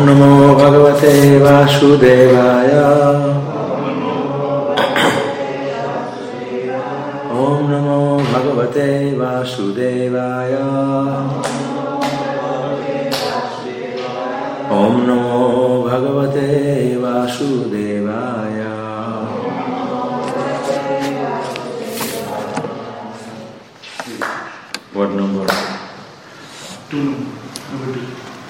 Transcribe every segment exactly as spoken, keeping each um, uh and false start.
Om Namo Bhagavate Vasudevaya. Om Namo Bhagavate Vasudevaya. Om Namo Bhagavate Vasudevaya. What number? Two. Number two.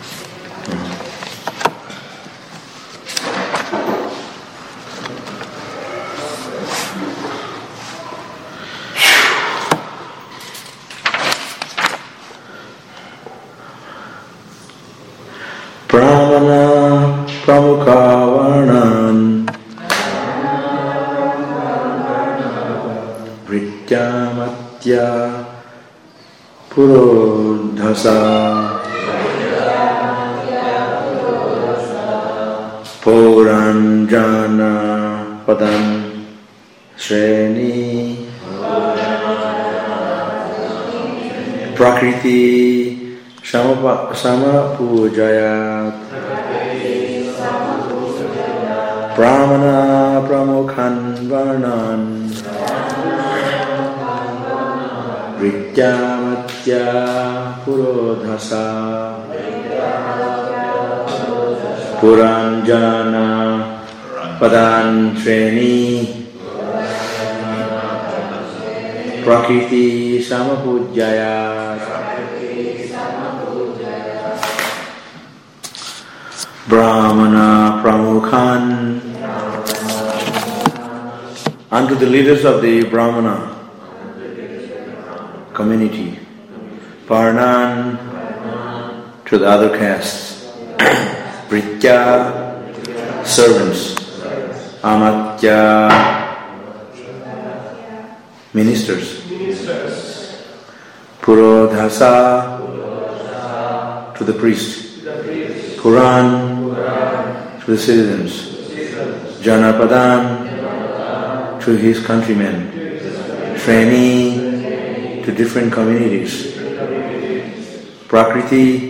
Brahmana Pramukha Varnan Vrityamatya Purodhasa Puranjana Padan Shreni Prakriti Samapujayat Brahmana Pramukhan Varnan Vrityamatya Purodhasa Puranjana Padan Shreni Prakriti Samapujayat Brahmana Pramukhan. Unto the leaders of the Brahmana community, Varnan to the other castes, Vritya servants, Amatya ministers, Purodhasa to the priest, Puran to the citizens, Janapadan to his countrymen, Shreni to different communities, Prakriti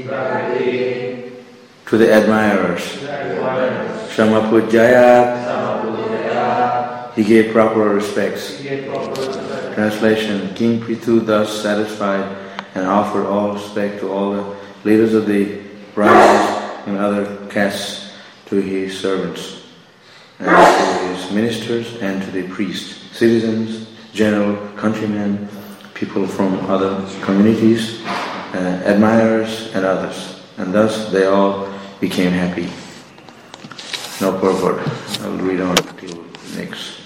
to the admirers, Samapujayat, he gave proper respects. Translation: King Prithu thus satisfied and offered all respect to all the leaders of the Brahmanas and other castes, to his servants, and to his ministers, and to the priests, citizens, general, countrymen, people from other communities, uh, admirers and others. And thus they all became happy. No purport. I'll read on till next.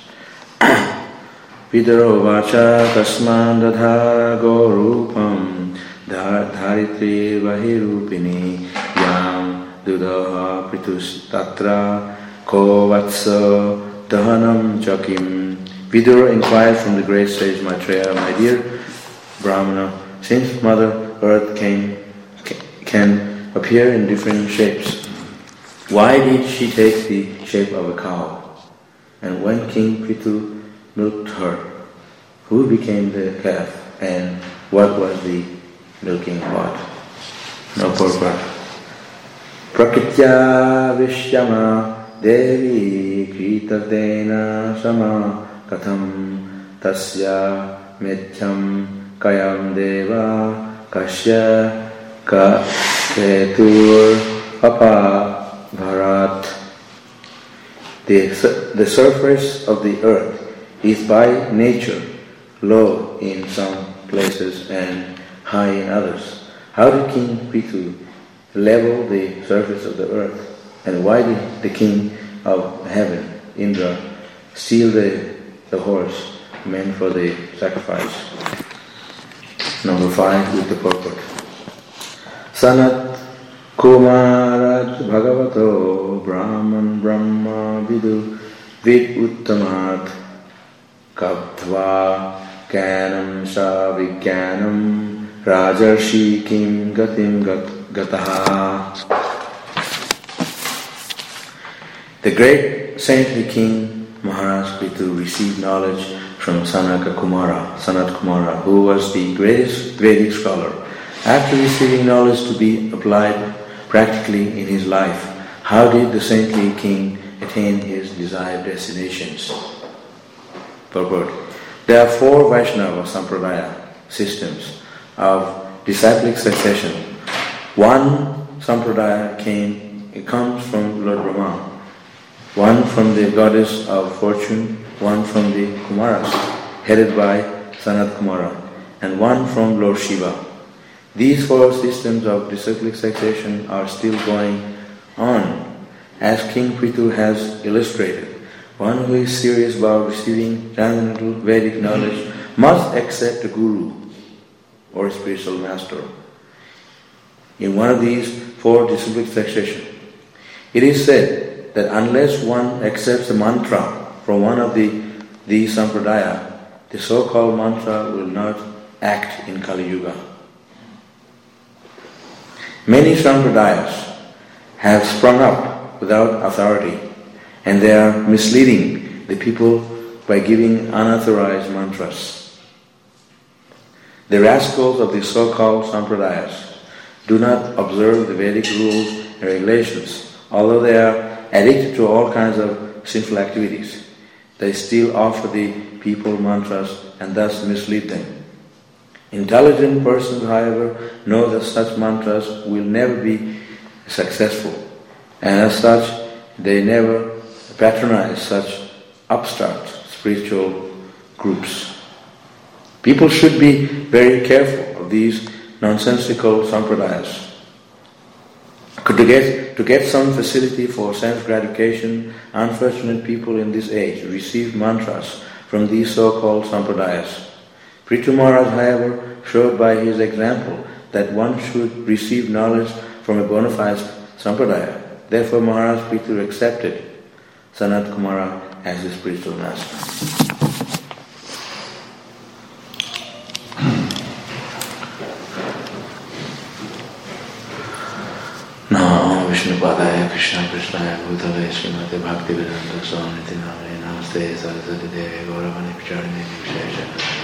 Vidaro vacha tasman dadha gorupam dharitri vahirupini yam dudaha pritus tatra ko vatsa dahanam chakim. Vidura inquired from the great sage Maitreya, my dear Brahmana, since Mother Earth came, can appear in different shapes, why did she take the shape of a cow? And when King Prithu milked her, who became the calf, and what was the milking pot? No purport. Prakritya Vishyama Devi Kritardena Sama Katham Tasya Methyam Kayam Deva Kasya Ka Ketur Papa Bharat. The, the surface of the earth is by nature low in some places and high in others. How did King Prithu level the surface of the earth? And why did the king of heaven, Indra, steal the, the horse meant for the sacrifice? Number five with the purport. Sanat Kumarat Bhagavato Brahman Brahma Vidu Vid Uttamat Kaptva Kanam Sa Vigyanam Rajarshi Kim Gatim Gataha. The great saintly king Maharaj Prithu received knowledge from Sanaka Kumara, Sanat Kumara, who was the greatest Vedic scholar. After receiving knowledge to be applied practically in his life, How did the saintly king attain his desired destinations? Purport. There are four Vaishnava Sampradaya systems of disciplic succession. One Sampradaya came, it comes from Lord Brahma, one from the goddess of fortune, one from the Kumaras, headed by Sanat Kumara, and one from Lord Shiva. These four systems of disciplic succession are still going on, as King Prithu has illustrated. One who is serious about receiving transcendental Vedic knowledge must accept a guru or a spiritual master in one of these four disciplic succession. It is said that unless one accepts a mantra from one of the these sampradaya, the so-called mantra will not act in Kali Yuga. Many sampradayas have sprung up without authority, and they are misleading the people by giving unauthorized mantras. The rascals of the so-called sampradayas do not observe the Vedic rules and regulations. Although they are addicted to all kinds of sinful activities, they still offer the people mantras and thus mislead them. Intelligent persons, however, know that such mantras will never be successful, and as such, they never patronize such upstart spiritual groups. People should be very careful of these nonsensical sampradayas. To get, to get some facility for sense gratification, unfortunate people in this age received mantras from these so-called sampradayas. Prithu Maharaj, however, showed by his example that one should receive knowledge from a bona fide sampradaya. Therefore Maharaj Prithu accepted Sanat Kumara as his spiritual master. Namo Vishnu Padaya Krishna Krishnaya Bhutale Srimate Bhakti Vedanta Swami Namane Namaste Saraswati Devi Gauravani Picharine Vishesha.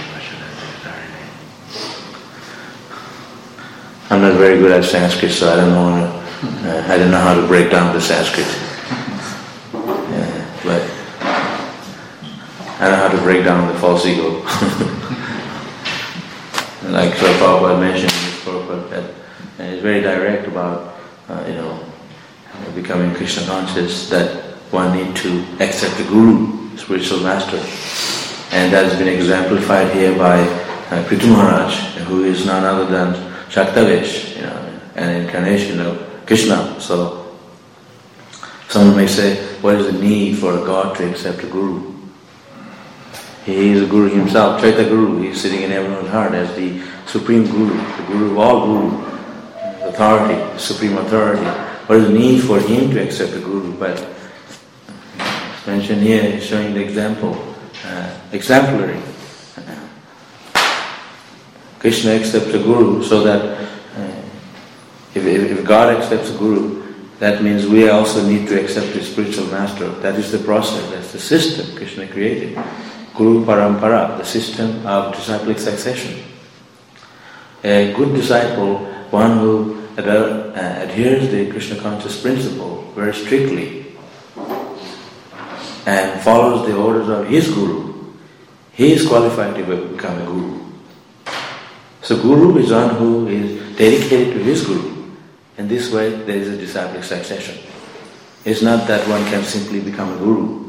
I'm not very good at Sanskrit, so I don't know. Uh, I don't know how to break down the Sanskrit. Yeah, but I know how to break down the false ego. Like Srila Prabhupada mentioned in his purport, that and it's very direct about uh, you know becoming Krishna conscious, that one need to accept the guru, spiritual master, and that has been exemplified here by uh, Prithu Maharaj, who is none other than Shaktavesh, you know, an incarnation of Krishna. So someone may say, what is the need for a god to accept a guru? He is a guru himself, Chaita Guru. He is sitting in everyone's heart as the supreme guru, the guru of all guru, authority, the supreme authority. What is the need for him to accept a guru? But it's mentioned here, he's showing the example, uh, exemplary. Krishna accepts a guru, so that uh, if, if God accepts a guru, that means we also need to accept a spiritual master. That is the process, that's the system Krishna created. Guru Parampara, the system of disciplic succession. A good disciple, one who ad- uh, adheres to the Krishna conscious principle very strictly and follows the orders of his guru, he is qualified to become a guru. So guru is one who is dedicated to his guru. In this way there is a disciplic succession. It's not that one can simply become a guru.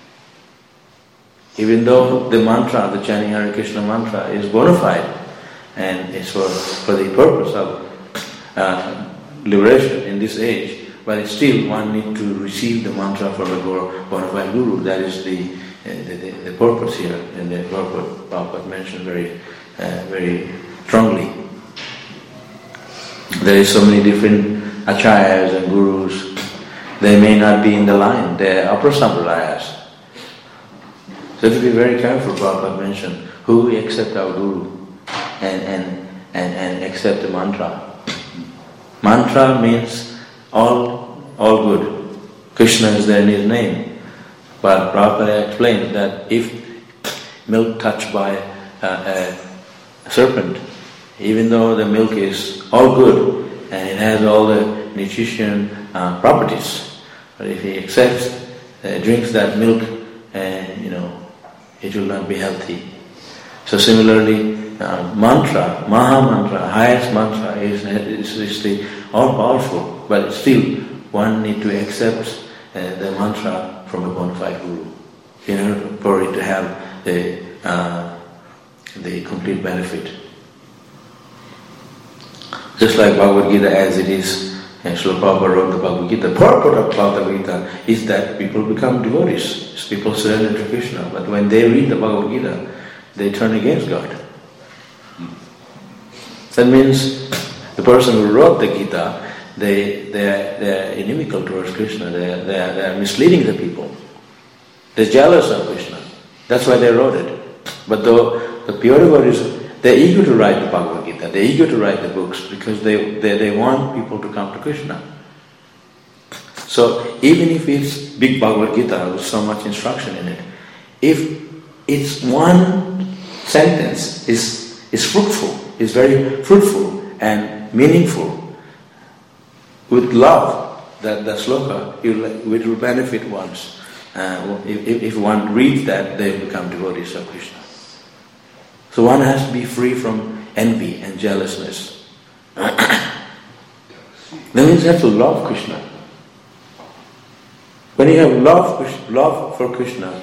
Even though the mantra, the chanting Hare Krishna mantra is bona fide and it's for, for the purpose of uh, liberation in this age, but still one needs to receive the mantra from a bona fide guru. That is the, uh, the, the, the purpose here, and the purpose Prabhupada mentioned very, uh, very strongly. There is so many different acharyas and gurus. They may not be in the line. They are upper sampradayas. So to be very careful, Prabhupada mentioned, who we accept our guru and, and, and, and accept the mantra. Mantra means all, all good. Krishna is there in his name. But Prabhupada explained that if milk touched by uh, a serpent, even though the milk is all good and it has all the nutrition uh, properties, But if he accepts, uh, drinks that milk, and you know, it will not be healthy. So similarly, uh, mantra, Maha Mantra, highest mantra is, is, is the all-powerful, but still one need to accept uh, the mantra from a bona fide guru in order for it to have the, uh, the complete benefit. Just like Bhagavad Gita as it is, and Srila Prabhupada wrote the Bhagavad Gita, the purport of Bhagavad Gita is that people become devotees, people surrender to Krishna, but when they read the Bhagavad Gita, they turn against God. That means the person who wrote the Gita, they, they, are, they are inimical towards Krishna, they are, they, are, they are misleading the people. They're jealous of Krishna. That's why they wrote it. But though the pure devotees, they're eager to write the Bhagavad Gita, they're eager to write the books because they, they, they want people to come to Krishna. So even if it's big Bhagavad Gita with so much instruction in it, if it's one sentence is, is fruitful, is very fruitful and meaningful, with love, that the sloka, it will, it will benefit ones. Uh, if, if one reads that, they become devotees of Krishna. So one has to be free from envy and jealousness. That means you have to love Krishna. When you have love, love for Krishna,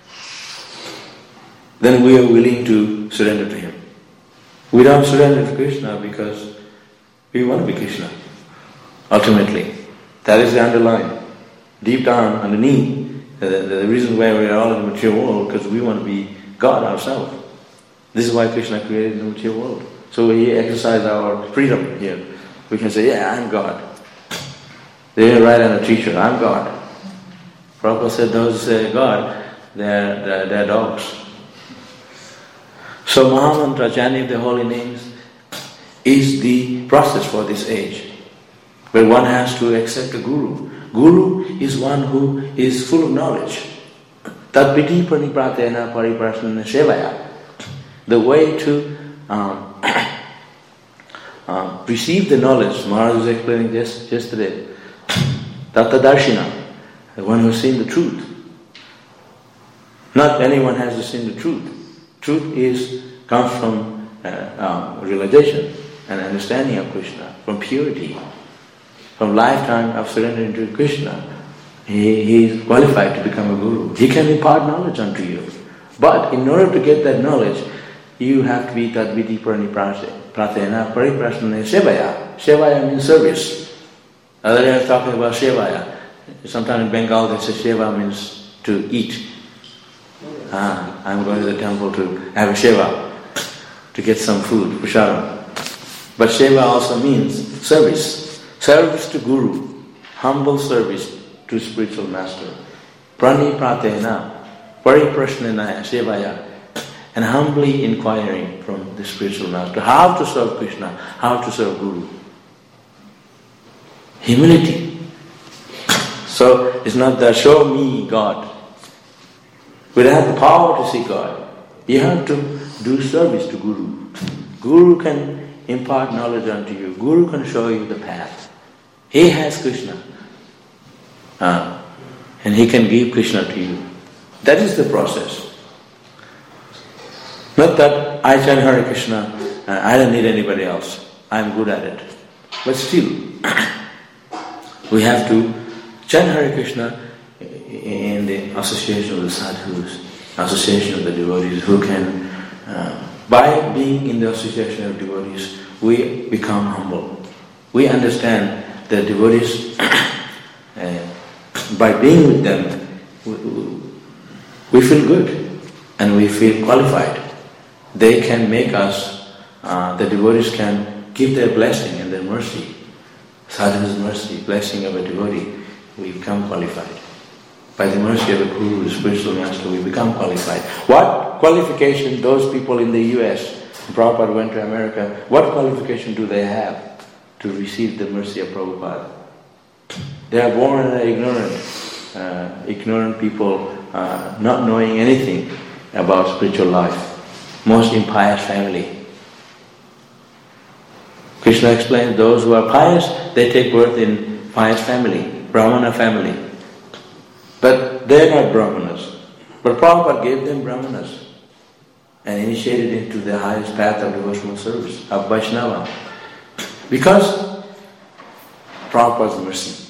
then we are willing to surrender to Him. We don't surrender to Krishna because we want to be Krishna, ultimately. That is the underlying. Deep down, underneath, the, the reason why we are all in the material world, because we want to be God ourselves. This is why Krishna created the material world. So we exercise our freedom here. We can say, yeah, I'm God. They didn't write on a t-shirt, I'm God. Prabhupada said those who say God, they're, they're, they're dogs. So Mahamantra, chanting the holy names, is the process for this age, where one has to accept a guru. Guru is one who is full of knowledge. Tadviti pranipratena pariprasnana sevaya. The way to um, uh, receive the knowledge, Maharaj was explaining just yesterday. Tattadarshina, the one who has seen the truth. Not anyone has to see the truth. Truth is comes from uh, um, realization and understanding of Krishna, from purity, from lifetime of surrendering to Krishna. He, he is qualified to become a guru. He can impart knowledge unto you. But in order to get that knowledge, you have to be tadviti pratena pariprasnana sevaya. Sevaya means service. Other day I was talking about sevaya. Sometimes in Bengal they say seva means to eat. Ah, I'm going to the temple to have a seva, to get some food, prasadam. But seva also means service. Service to Guru, humble service to spiritual master. Prani pratena, pariprasnana sevaya, and humbly inquiring from the spiritual master how to serve Krishna, how to serve Guru. Humility. So it's not that show me God. We don't have the power to see God. You have to do service to Guru. Guru can impart knowledge unto you. Guru can show you the path. He has Krishna. Uh, and he can give Krishna to you. That is the process. Not that I chant Hare Krishna, uh, I don't need anybody else. I'm good at it. But still, we have to chant Hare Krishna in the association of the sadhus, association of the devotees who can, uh, by being in the association of devotees, we become humble. We understand that devotees, uh, by being with them, we, we feel good and we feel qualified. They can make us, uh, the devotees can give their blessing and their mercy. Sadhu's mercy, blessing of a devotee, we become qualified. By the mercy of the Guru, the spiritual master, we become qualified. What qualification those people in the U S, Prabhupada went to America, what qualification do they have to receive the mercy of Prabhupada? They are born ignorant, uh, ignorant people, uh, not knowing anything about spiritual life. Most impious family. Krishna explains those who are pious, they take birth in pious family, Brahmana family. But they're not Brahmanas. But Prabhupada gave them Brahmanas and initiated into the highest path of devotional service, of Vaishnava. Because Prabhupada's mercy.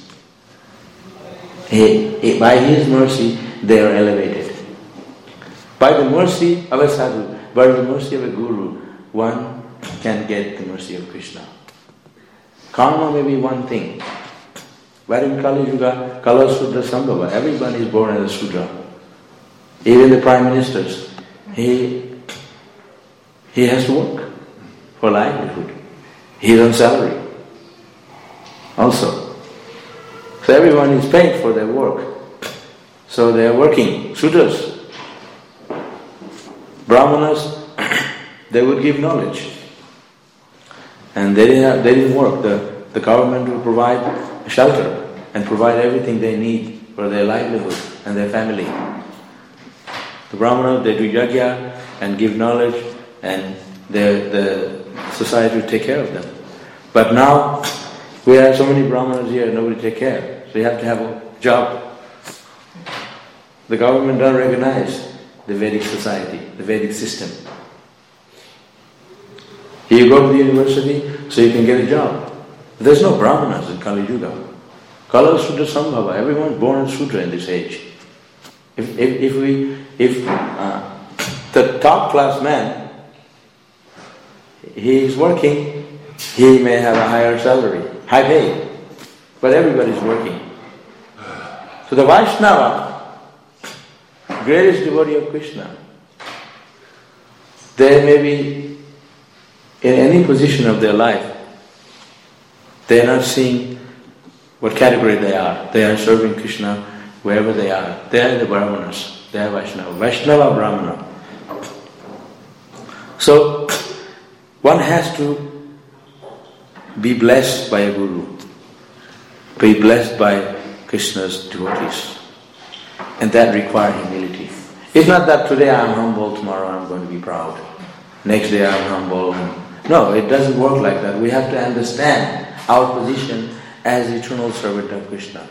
He, he, by his mercy, they are elevated. By the mercy of a sadhu, by the mercy of a guru, one can get the mercy of Krishna. Karma may be one thing. But in Kali Yuga, Kala Sudra Sambhava, everyone is born as a Sudra. Even the prime ministers, he, he has to work for livelihood. He is on salary also. So everyone is paid for their work. So they are working, Sudras. Brahmanas, they would give knowledge. And they didn't, have, they didn't work. The, the government will provide shelter and provide everything they need for their livelihood and their family. The Brahmanas, they do yajna and give knowledge, and the, the society will take care of them. But now, we have so many Brahmanas here, nobody take care. So you have to have a job. The government doesn't recognize the Vedic society, the Vedic system. You go to the university so you can get a job. There's no Brahmanas in Kali Yuga. Kala Sudra Sambhava, everyone is born a Sudra in this age. If, if, if we, if uh, the top class man, he is working, he may have a higher salary, high pay, but everybody is working. So the Vaishnava, greatest devotee of Krishna, they may be in any position of their life, they are not seeing what category they are. They are serving Krishna wherever they are. They are the Brahmanas, they are Vaishnava. Vaishnava Brahmana. So, one has to be blessed by a guru, be blessed by Krishna's devotees. And that requires humility. It's not that today I am humble, tomorrow I am going to be proud. Next day I am humble. No, it doesn't work like that. We have to understand our position as eternal servant of Krishna.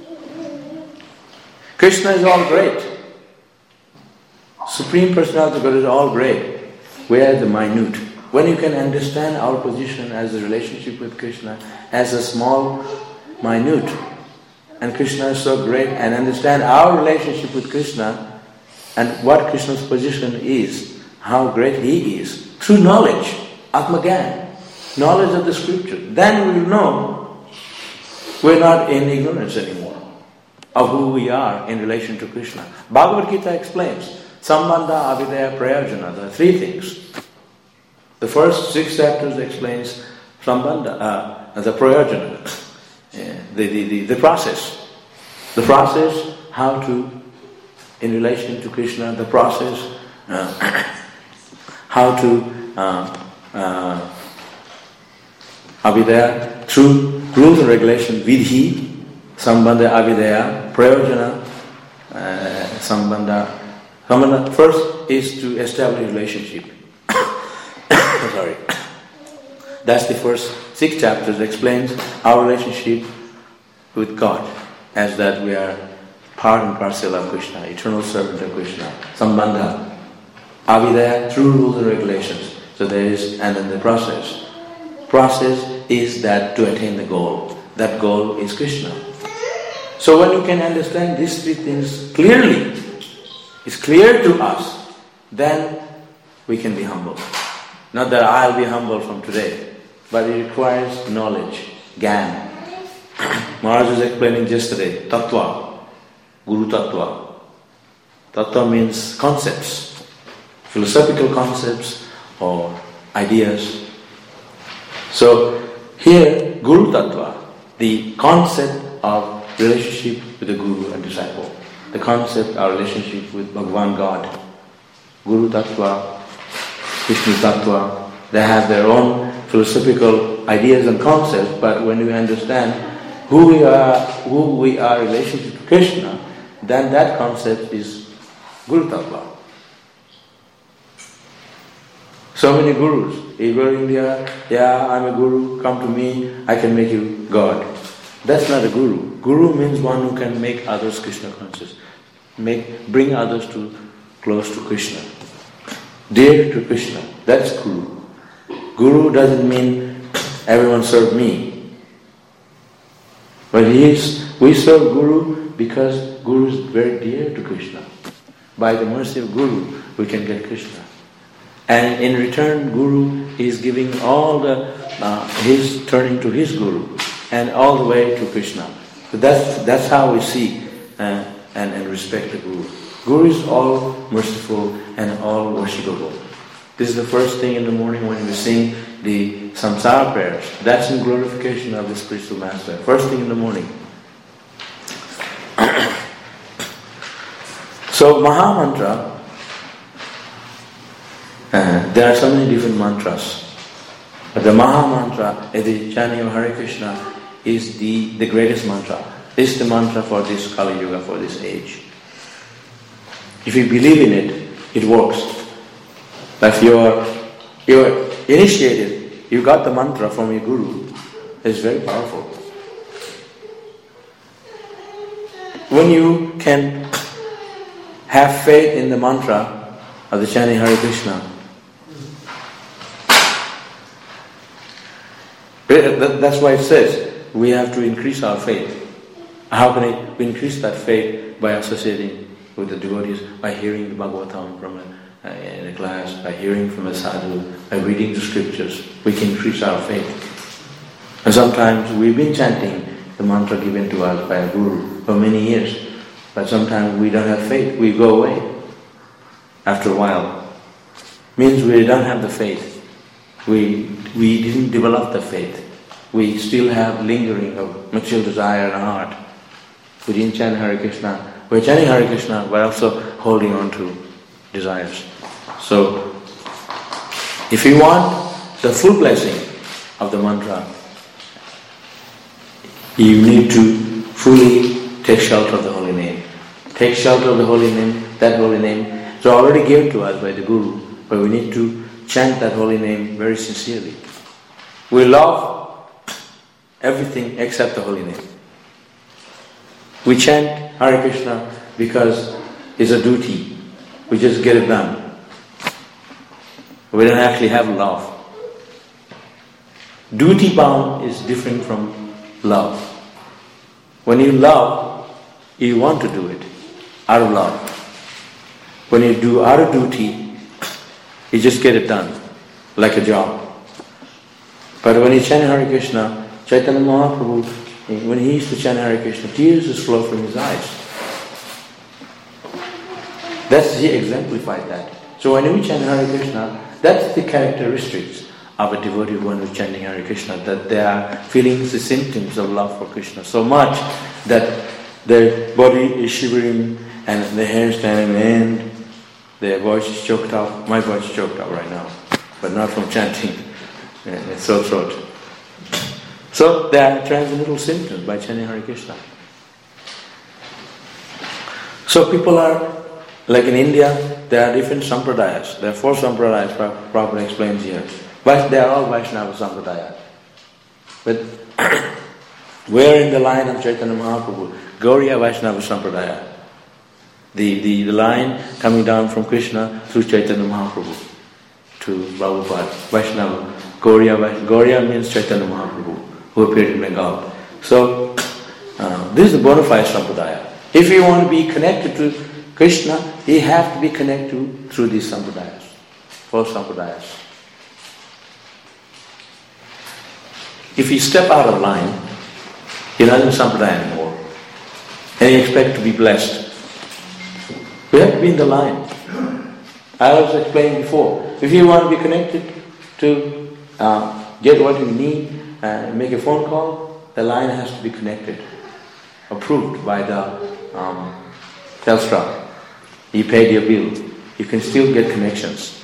Krishna is all great. Supreme Personality of God is all great. We are the minute. When you can understand our position as a relationship with Krishna as a small, minute, and Krishna is so great, and understand our relationship with Krishna and what Krishna's position is, how great He is, through knowledge, Atmagyan, knowledge of the scripture, then we will know we're not in ignorance anymore of who we are in relation to Krishna. Bhagavad Gita explains, Sambandha, Avidaya, Prayojana, there are three things. The first six chapters explains Sambandha, uh, the Prayojana, yeah, the, the, the, the process. The process, how to, in relation to Krishna, the process, uh, how to, uh, uh, Avidaya, through rules and regulation, Vidhi, Sambandha, Avidaya, Prayojana, uh, Sambandha. Sambandha. First is to establish relationship. Sorry. That's the first six chapters explains our relationship with God, as that we are part and parcel of Krishna, eternal servant of Krishna. Sambandha, Avidaya, through rules and regulations. So there is, and then the process. Process is that to attain the goal. That goal is Krishna. So when you can understand these three things clearly, it's clear to us, then we can be humble. Not that I'll be humble from today, but it requires knowledge, Gyan. Maharaj was explaining yesterday, Tattva, Guru Tattva. Tattva means concepts, philosophical concepts or ideas. So here, Guru Tattva, the concept of relationship with the Guru and disciple, the concept of relationship with Bhagavan God, Guru Tattva, Vishnu Tattva, they have their own philosophical ideas and concepts, but when you understand who we are, who we are in relation to Krishna, then that concept is Guru Tattva. So many gurus. You go to India, yeah, I'm a guru, come to me, I can make you God. That's not a guru. Guru means one who can make others Krishna conscious, make bring others to close to Krishna, dear to Krishna. That's guru. Guru doesn't mean everyone serve me. But he is, we serve Guru because Guru is very dear to Krishna. By the mercy of Guru, we can get Krishna. And in return, Guru is giving all the, uh, his turning to his Guru and all the way to Krishna. So that's, that's how we see uh, and, and respect the Guru. Guru is all merciful and all worshipable. This is the first thing in the morning when we sing the samsara prayers. That's in glorification of the spiritual master. First thing in the morning. So Maha Mantra, uh, there are so many different mantras. But the Maha Mantra, the chanting of Hare Krishna, is the, the greatest mantra. This is the mantra for this Kali Yuga, for this age. If you believe in it, it works. If you're, you're initiated, you got the mantra from your Guru, it's very powerful. When you can have faith in the mantra of the chanting Hare Krishna, that's why it says we have to increase our faith. How can I increase that faith? By associating with the devotees, by hearing the Bhagavatam from a Uh, in a class, by hearing from a sadhu, by reading the scriptures, we can increase our faith. And sometimes we've been chanting the mantra given to us by a guru for many years, but sometimes we don't have faith, we go away after a while. Means we don't have the faith. We, we didn't develop the faith. We still have lingering of material desire in our heart. We didn't chant Hare Krishna. We're chanting Hare Krishna, but also holding on to desires. So, if you want the full blessing of the mantra, you need to fully take shelter of the holy name. Take shelter of the holy name, that holy name is already given to us by the Guru, but we need to chant that holy name very sincerely. We love everything except the holy name. We chant Hare Krishna because it's a duty. We just get it done. We don't actually have love. Duty bound is different from love. When you love, you want to do it out of love. When you do out of duty, you just get it done, like a job. But when you chant Hare Krishna, Chaitanya Mahaprabhu, when he used to chant Hare Krishna, tears just flow from his eyes. That's, he exemplified that. So when we chant Hare Krishna, that's the characteristics of a devotee when we're chanting Hare Krishna, that they are feeling the symptoms of love for Krishna so much that their body is shivering and their hair is standing and their voice is choked up. My voice is choked up right now, but not from chanting. It's so throat. So they are transcendental symptoms by chanting Hare Krishna. So people are, like in India, there are different sampradayas. There are four sampradayas, Prabhupada explains here. But they are all Vaishnava sampradaya. But we're in the line of Chaitanya Mahaprabhu, Gauriya Vaishnava sampradaya. The, the, the line coming down from Krishna through Chaitanya Mahaprabhu to Prabhupada, Vaishnava. Gauriya, Gauriya means Chaitanya Mahaprabhu, who appeared in Bengal. So, uh, this is the bona fide sampradaya. If you want to be connected to Krishna, you have to be connected through these sampradayas, four sampradayas. If you step out of line, you're not in sampradaya anymore, and you expect to be blessed. We have to be in the line. I was explaining before, if you want to be connected to uh, get what you need, uh, make a phone call, the line has to be connected, approved by the um, Telstra. You paid your bill. You can still get connections.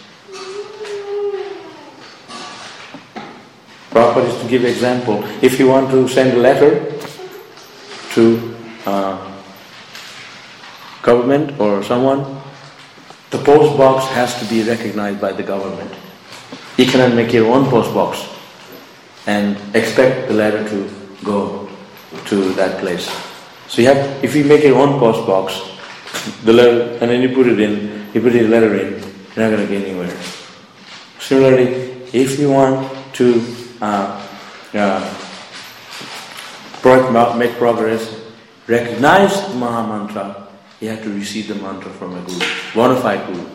Prabhupada is to give example. If you want to send a letter to uh, government or someone, the post box has to be recognized by the government. You cannot make your own post box and expect the letter to go. to that place. So you have, if you make your own post box, the letter, and then you put it in, you put your letter in, you're not going to get anywhere. Similarly, if you want to uh, uh, pro- make progress, recognize the Maha Mantra, you have to receive the mantra from a guru, bona fide guru.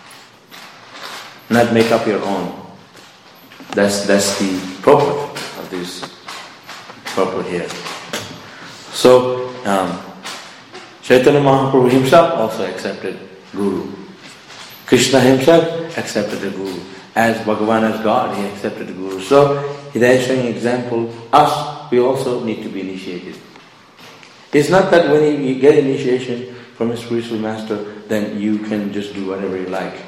Not make up your own. That's that's the purport of this purport here. So, um, Chaitanya Mahaprabhu himself also accepted Guru. Krishna himself accepted the Guru. As Bhagavan, as God, he accepted the Guru. So, there is showing example, us, we also need to be initiated. It's not that when you, you get initiation from a spiritual master, then you can just do whatever you like.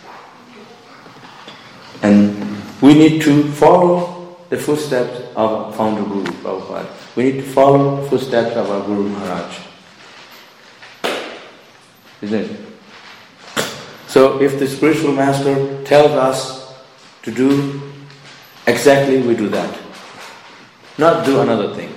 And we need to follow the footsteps of founder Guru Prabhupada. We need to follow the footsteps of our Guru Maharaj. Isn't it? So if the spiritual master tells us to do exactly, we do that. Not do another thing.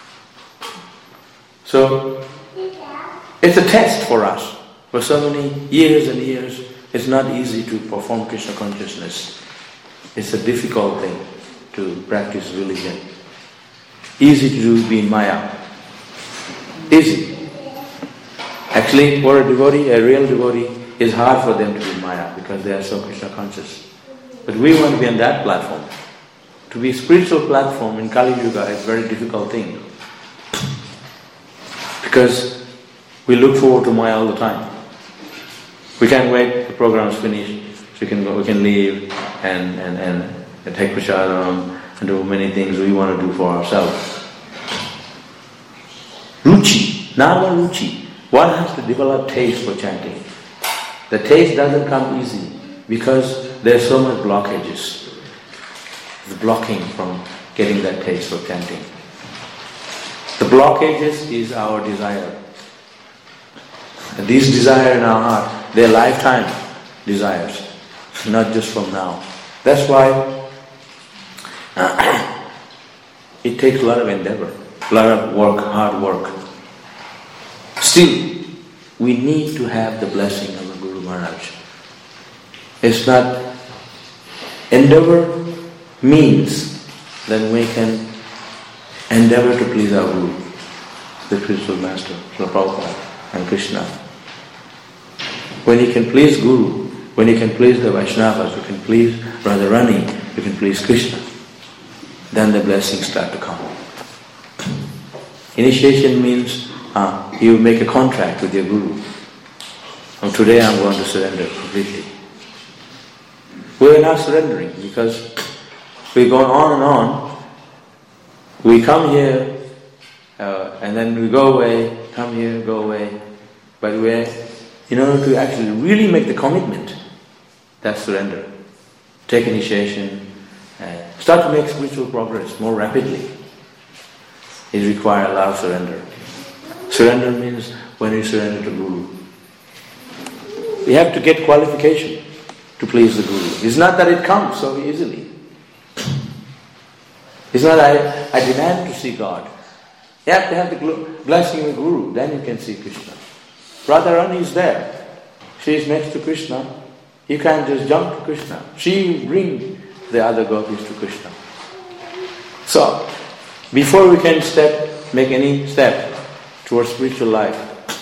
So it's a test for us. For so many years and years, it's not easy to perform Krishna consciousness. It's a difficult thing to practice religion. Easy to do, be in Maya. Easy. Actually, for a devotee, a real devotee, it's hard for them to be in Maya because they are so Krishna conscious. But we want to be on that platform. To be a spiritual platform in Kali Yuga is a very difficult thing. Because we look forward to Maya all the time. We can't wait, the program is finished, so we can go, we can leave and, and, and, and take prasadam and do many things we want to do for ourselves. Ruchi, nama ruchi. One has to develop taste for chanting. The taste doesn't come easy because there's so much blockages. The blocking from getting that taste for chanting. The blockages is our desire. And these desires in our heart, they're lifetime desires, not just from now. That's why uh, it takes a lot of endeavor, a lot of work, hard work. Still, we need to have the blessing of the Guru Maharaj. It's not endeavor means that we can endeavor to please our Guru, the spiritual master, Srila Prabhupada and Krishna. When you can please Guru, when you can please the Vaishnavas, you can please Radharani, you can please Krishna, then the blessings start to come. Initiation means uh, you make a contract with your Guru. From today I'm going to surrender completely. We are not surrendering because we go on and on. We come here uh, and then we go away, come here, go away. But we're, in order to actually really make the commitment, that's surrender. Take initiation, and start to make spiritual progress more rapidly. It requires a lot of surrender. Surrender means when you surrender to Guru. We have to get qualification to please the Guru. It's not that it comes so easily. It's not I, I demand to see God. You have to have the blessing of the Guru, then you can see Krishna. Radharani is there. She is next to Krishna. You can't just jump to Krishna. She will bring the other gopis to Krishna. So, before we can step, make any step towards spiritual life,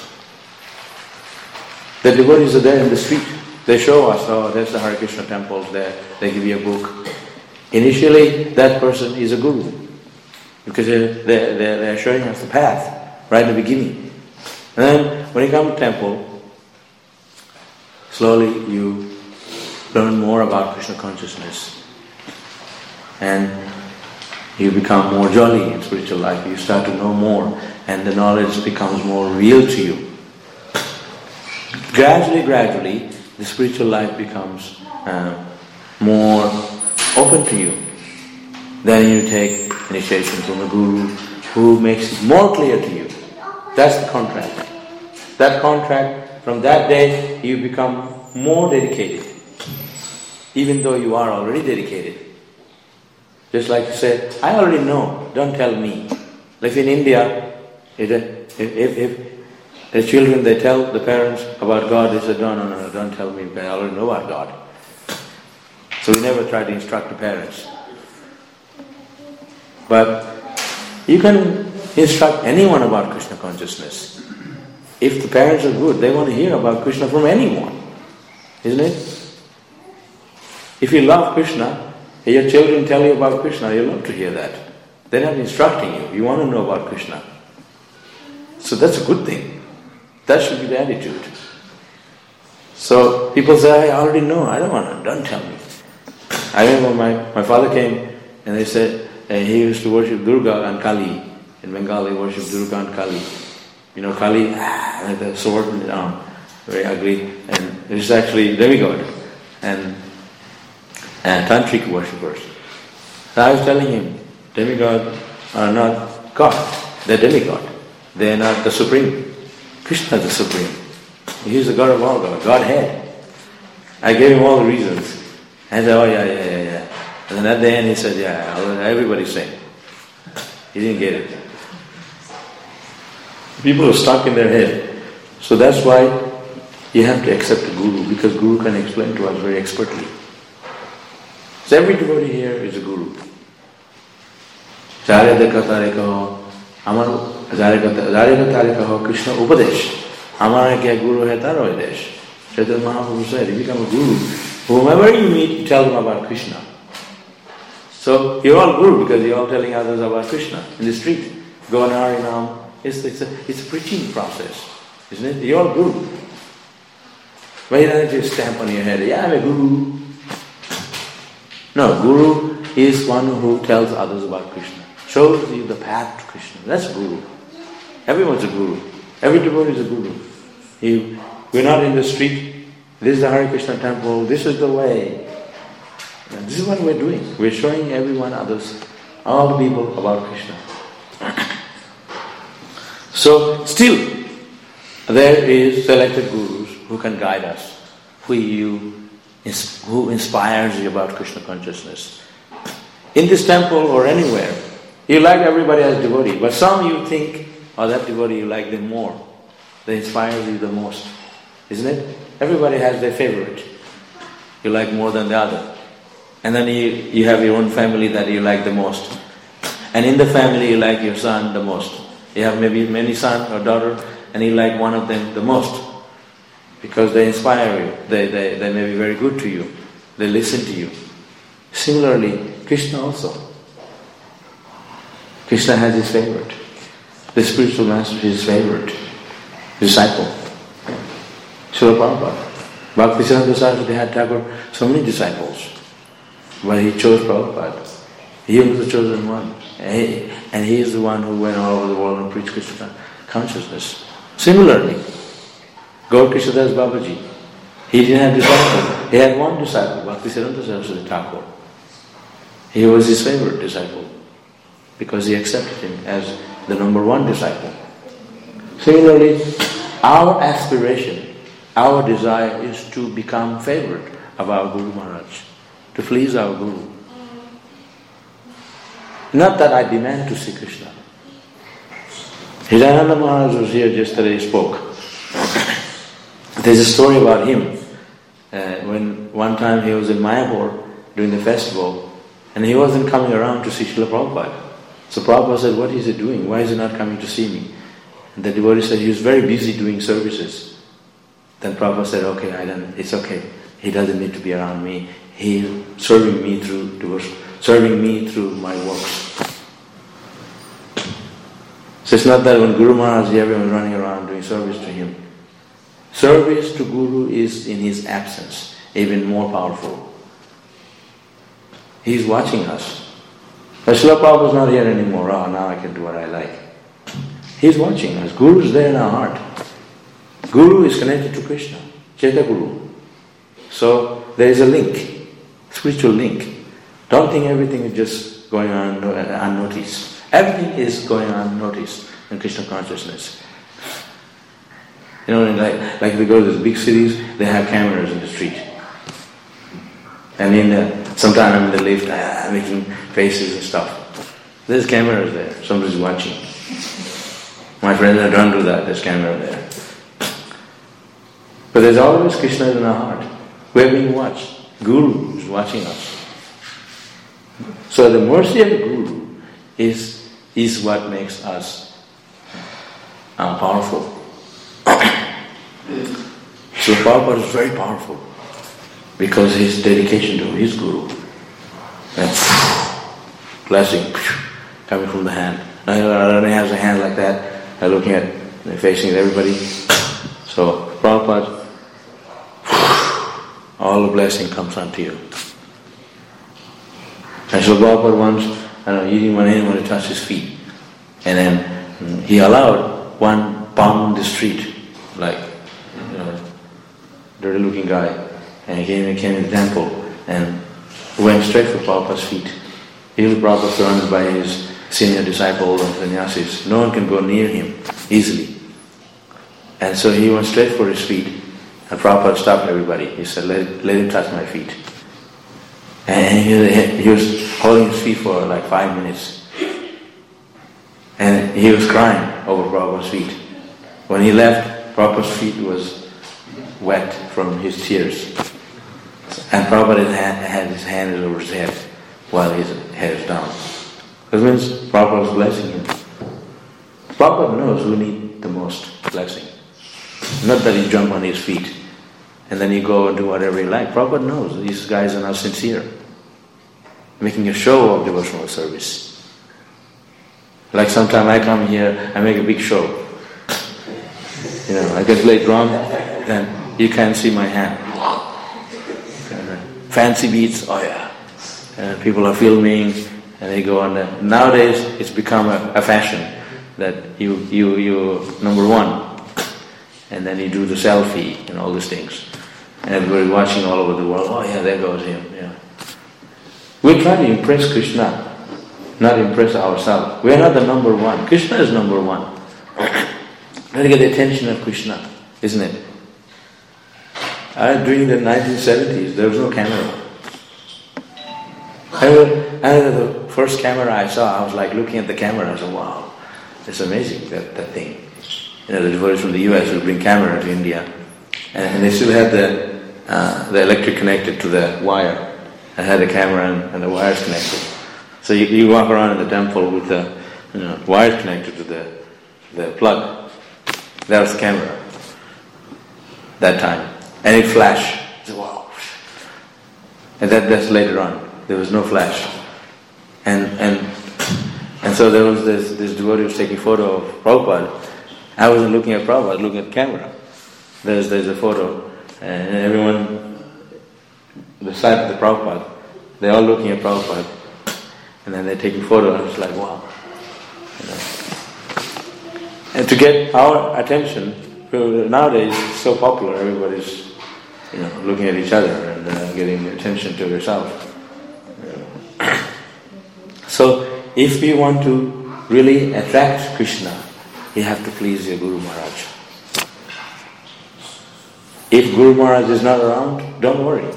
the devotees are there in the street. They show us, oh, there's the Hare Krishna temples there. They give you a book. Initially, that person is a guru because they're, they're, they're showing us the path right in the beginning. And then, when you come to temple, slowly you learn more about Krishna consciousness. And you become more jolly in spiritual life. You start to know more and the knowledge becomes more real to you. Gradually, gradually, the spiritual life becomes uh, more open to you. Then you take initiation from the Guru who makes it more clear to you. That's the contract. That contract, from that day, you become more dedicated. Even though you are already dedicated. Just like you say, I already know, don't tell me. Like in India, if, if, if the children, they tell the parents about God, they say, no, no, no, don't tell me, because I already know about God. So we never try to instruct the parents. But you can instruct anyone about Krishna consciousness. If the parents are good, they want to hear about Krishna from anyone. Isn't it? If you love Krishna, and your children tell you about Krishna, you love to hear that. They're not instructing you, you want to know about Krishna. So that's a good thing. That should be the attitude. So people say, I already know, I don't want to, don't tell me. I remember my, my father came and they said, uh, he used to worship Durga and Kali. In Bengal they worship Durga and Kali. You know, Kali, ah, with the sword in the arm, very ugly, and it is actually demigod and, and tantric worshippers. So I was telling him, demigods are not God, they're demigod. They are not the supreme. Krishna is the supreme. He is the God of all God, Godhead. I gave him all the reasons. And I said, oh yeah, yeah, yeah, yeah. And then at the end he said, yeah, everybody's saying. He didn't get it. People are stuck in their head. So that's why you have to accept a guru, because guru can explain to us very expertly. So every devotee here is a guru. Jare Katare Kaho, Amar Jare Katare Kaho, Krishna Upadesh. Amara Kya Guru Hai Taro Desh. Chaitanya Mahaprabhu said, you become a guru. Whomever you meet, you tell them about Krishna. So you're all guru because you're all telling others about Krishna in the street. Go on Harinam. It's, it's, a, it's a preaching process, isn't it? You're all guru. But you don't have to stamp on your head, yeah, I'm a guru. No, guru is one who tells others about Krishna, shows you the path to Krishna. That's guru. Everyone's a guru. Every devotee is a guru. You, we're not in the street, this is the Hare Krishna temple, this is the way. And this is what we're doing. We're showing everyone, others, all the people about Krishna. So, still, there is selected gurus who can guide us, who you, who inspires you about Krishna consciousness. In this temple or anywhere, you like everybody as devotee, but some you think, oh, that devotee, you like them more. They inspire you the most, isn't it? Everybody has their favorite. You like more than the other. And then you, you have your own family that you like the most. And in the family you like your son the most. You have maybe many sons or daughter and you like one of them the most. Because they inspire you. They, they, they may be very good to you. They listen to you. Similarly, Krishna also. Krishna has his favorite. The spiritual master is his favorite disciple. Srila Prabhupada. Bhaktisiddhanta Saraswati had Thakur so many disciples. But he chose Prabhupada. He was the chosen one. And he, and he is the one who went all over the world and preached Krishna consciousness. Similarly, Gaur Krishnadas Babaji, he didn't have disciples. He had one disciple, Bhaktisiddhanta Saraswati Thakur. He was his favorite disciple because he accepted him as the number one disciple. Similarly, our aspiration, our desire is to become favorite of our Guru Maharaj, to please our Guru. Not that I demand to see Krishna. Hridayananda Maharaj was here yesterday, spoke. There's a story about him. Uh, when one time he was in Mayapur during the festival and he wasn't coming around to see Srila Prabhupada. So Prabhupada said, what is he doing? Why is he not coming to see me? And the devotee said, he was very busy doing services. Then Prabhupada said, okay, I don't, it's okay. He doesn't need to be around me. He's serving me through devotion, serving me through my works. So it's not that when Guru Maharaj, everyone was running around doing service to him. Service to Guru is in his absence, even more powerful. He's watching us. But Srila Prabhupada is not here anymore. Oh, now I can do what I like. He's watching us. Guru is there in our heart. Guru is connected to Krishna, Chaitanya Guru. So there is a link, spiritual link. Don't think everything is just going on unnoticed. Everything is going on unnoticed in Krishna consciousness. You know, like, like we go to these big cities, they have cameras in the street. And in the, sometime I'm in the lift, I'm making faces and stuff. There's cameras there, somebody's watching. My friends, don't do that, there's camera there. But there's always Krishna in our heart. We're being watched. Guru is watching us. So the mercy of the Guru is, is what makes us uh, powerful. So Prabhupada is very powerful because his dedication to his Guru. And blessing coming from the hand. Now Radharani has a hand like that, uh, looking at, facing everybody. So Prabhupada, all the blessing comes onto you. And so Prabhupada once, I don't know, he didn't want anyone to touch his feet. And then mm, he allowed one palm on the street, like, you know, dirty looking guy. And he came, he came in the temple and went straight for Prabhupada's feet. He was Prabhupada surrounded by his senior disciples and sannyasis. No one can go near him easily. And so he went straight for his feet. And Prabhupada stopped everybody. He said, let, let him touch my feet. And he, he was holding his feet for like five minutes. And he was crying over Prabhupada's feet. When he left, Prabhupada's feet was wet from his tears. And Prabhupada had, had his hand over his head while his head is down. That means Prabhupada was blessing him. Prabhupada knows who needs the most blessing. Not that he jump on his feet and then you go and do whatever you like. Prabhupada knows these guys are not sincere, making a show of devotional service. Like sometime I come here, I make a big show. You know, I get play drum, then you can't see my hand. Fancy beats, oh yeah. And people are filming and they go on. The, nowadays it's become a, a fashion that you, you, you number one. And then you do the selfie and all these things. And everybody watching all over the world, oh yeah, there goes him. Yeah. We try to impress Krishna, not impress ourselves. We are not the number one. Krishna is number one. We have to get the attention of Krishna, isn't it? I, during the nineteen seventies, there was no camera. I remember the first camera I saw, I was like looking at the camera, I said, wow, it's amazing, that, that thing. You know, the devotees from the U S would bring camera to India, and, and they still had the uh, the electric connected to the wire. I had the camera and, and the wires connected. So you, you walk around in the temple with the you know, wires connected to the the plug. That was the camera that time, and it flashed. I said, wow! And that that's later on. There was no flash, and and and so there was this this devotee was taking photo of Prabhupada. I wasn't looking at Prabhupada, I was looking at the camera. There's there's a photo, and everyone, the side of the Prabhupada, they're all looking at Prabhupada, and then they're taking photo, and I was like, wow. You know. And to get our attention, nowadays it's so popular, everybody's you know, looking at each other and uh, getting attention to yourself. You know. So if we want to really attract Krishna, you have to please your Guru Maharaj. If Guru Maharaj is not around, don't worry.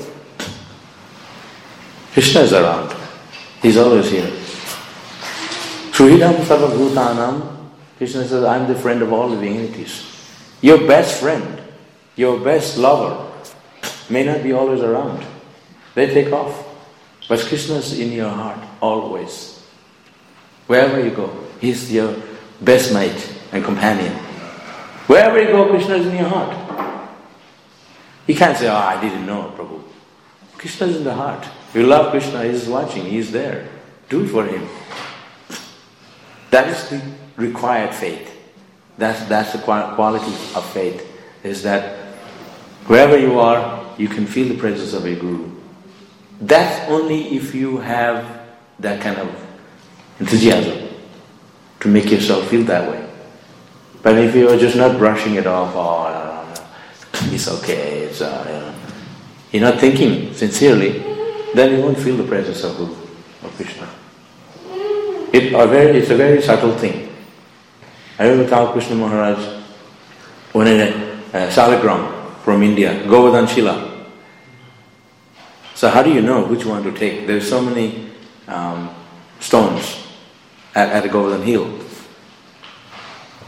Krishna is around. He's always here. Suhidam sarva bhutanam, Krishna says, I'm the friend of all living entities. Your best friend, your best lover, may not be always around. They take off. But Krishna is in your heart, always. Wherever you go, He's your best mate and companion. Wherever you go, Krishna is in your heart. You can't say, oh, I didn't know, Prabhu. Krishna is in the heart. You love Krishna, He is watching, He is there. Do it for Him. That is the required faith. That's, that's the quality of faith, is that wherever you are, you can feel the presence of a Guru. That's only if you have that kind of enthusiasm to make yourself feel that way. But if you are just not brushing it off, oh, no, no, no, it's okay, it's, uh, you know, you're not thinking sincerely, then you won't feel the presence of Guru, of Krishna. It, a very, it's a very subtle thing. I remember Tal Krishna Maharaj went in a uh, Salagram from India, Govardhan Shila. So how do you know which one to take? There's so many um, stones at, at the Govardhan Hill.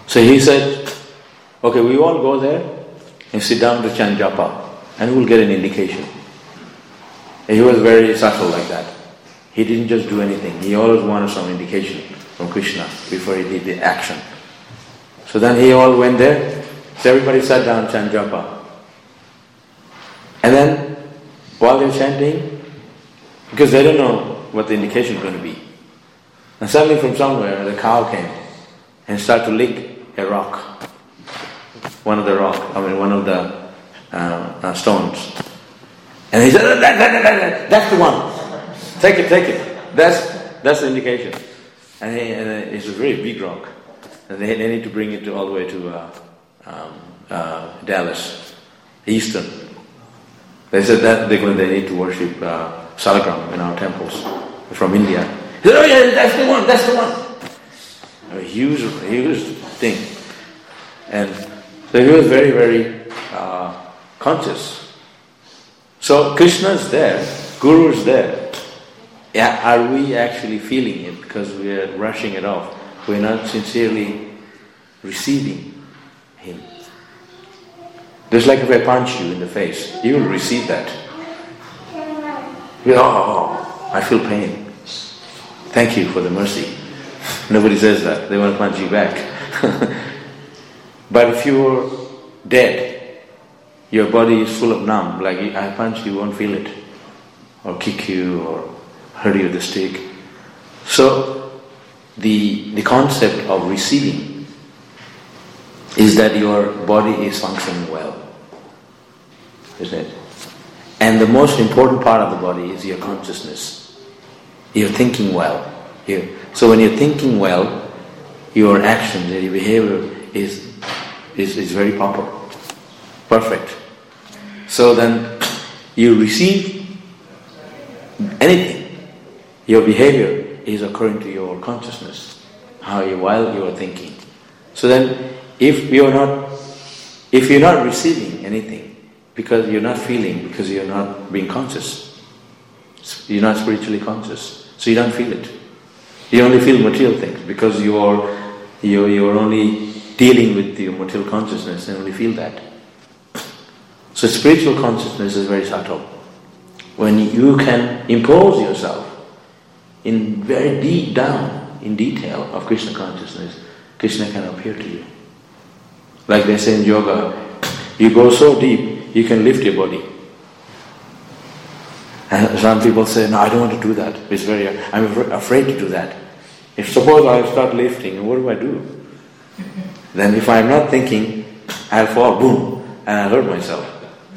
So he said, okay, we all go there and sit down to chant japa and we'll get an indication. And he was very subtle like that. He didn't just do anything. He always wanted some indication from Krishna before he did the action. So then he all went there. So everybody sat down, chant japa. And then while they're chanting, because they don't know what the indication is going to be, and suddenly from somewhere the cow came and started to lick a rock, one of the rock, I mean one of the uh, uh, stones. And he said, that, that, that, that, that's the one. Take it, take it. That's that's the indication. And, he, and it's a very big rock. And they, they need to bring it to, all the way to uh, um, uh, Dallas, Eastern. They said that they, they need to worship uh, Salagram in our temples from India. He said, oh yeah, that's the one, that's the one. A huge, huge thing. And so he was very, very uh, conscious. So Krishna is there, Guru is there. Yeah, are we actually feeling it because we are rushing it off? We're not sincerely receiving Him. Just like if I punch you in the face, you will receive that. You go, oh, I feel pain. Thank you for the mercy. Nobody says that. They want to punch you back. But if you're dead, your body is full of numb, like I punch you, you won't feel it. Or kick you, or hurt you with a stick. So, the, the concept of receiving is that your body is functioning well. Isn't it? And the most important part of the body is your consciousness. You're thinking well. You're, so when you're thinking well, your actions and your behavior is, is, is very proper, perfect. So then you receive anything. Your behavior is according to your consciousness, how you while you are thinking. So then, if you're not, if you're not receiving anything, because you're not feeling, because you're not being conscious, you're not spiritually conscious, so you don't feel it. You only feel material things because you are you're, you're only dealing with your material consciousness and only feel that. So spiritual consciousness is very subtle. When you can impose yourself in very deep down, in detail of Krishna consciousness, Krishna can appear to you. Like they say in yoga, you go so deep, you can lift your body. And some people say, no, I don't want to do that. It's very, I'm afraid to do that. If suppose I start lifting, what do I do? Then if I'm not thinking, I'll fall, boom, and I'll hurt myself.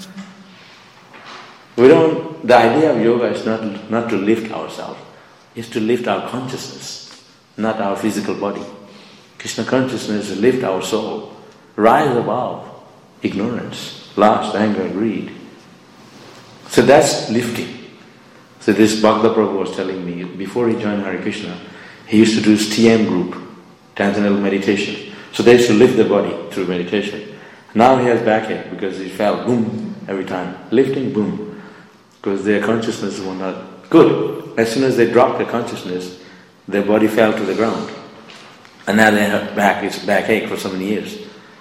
We don't, the idea of yoga is not, not to lift ourselves. Is to lift our consciousness, not our physical body. Krishna consciousness is to lift our soul, rise above ignorance, lust, anger, greed. So that's lifting. So this Bhakta Prabhu was telling me, before he joined Hare Krishna, he used to do his T M group, transcendental meditation. So they used to lift the body through meditation. Now he has backache because he fell, boom, every time. Lifting, boom. Because their consciousness was not good. As soon as they dropped their consciousness, their body fell to the ground. And now their back is backache for so many years.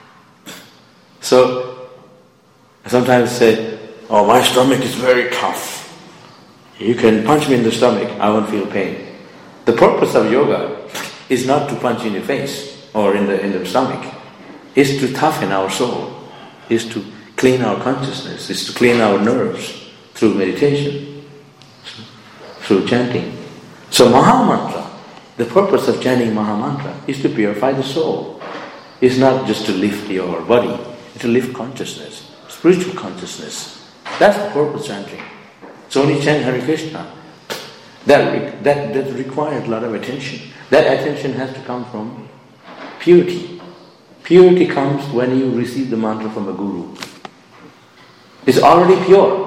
So, I sometimes say, oh, my stomach is very tough. You can punch me in the stomach, I won't feel pain. The purpose of yoga is not to punch in the face or in the in the stomach. It's to toughen our soul. It's to clean our consciousness. It's to clean our nerves through meditation, through chanting. So Mahamantra, the purpose of chanting Mahamantra is to purify the soul. It's not just to lift your body, it's to lift consciousness, spiritual consciousness. That's the purpose of chanting. So when you chant Hare Krishna, that, that, that requires a lot of attention. That attention has to come from purity. Purity comes when you receive the mantra from a guru. It's already pure.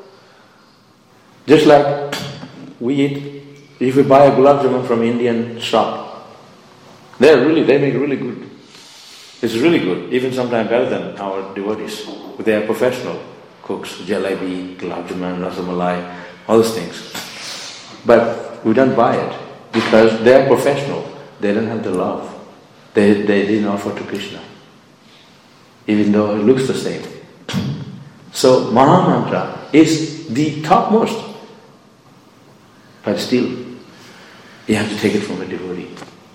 Just like we eat, if we buy a gulab jamun from Indian shop, they're really, they make really good. It's really good, even sometimes better than our devotees. They are professional cooks, jalebi, gulab jamun, rasamalai, all those things. But we don't buy it because they are professional. They don't have the love. they, they didn't offer to Krishna, even though it looks the same. So Maha Mantra is the topmost, but still you have to take it from a devotee.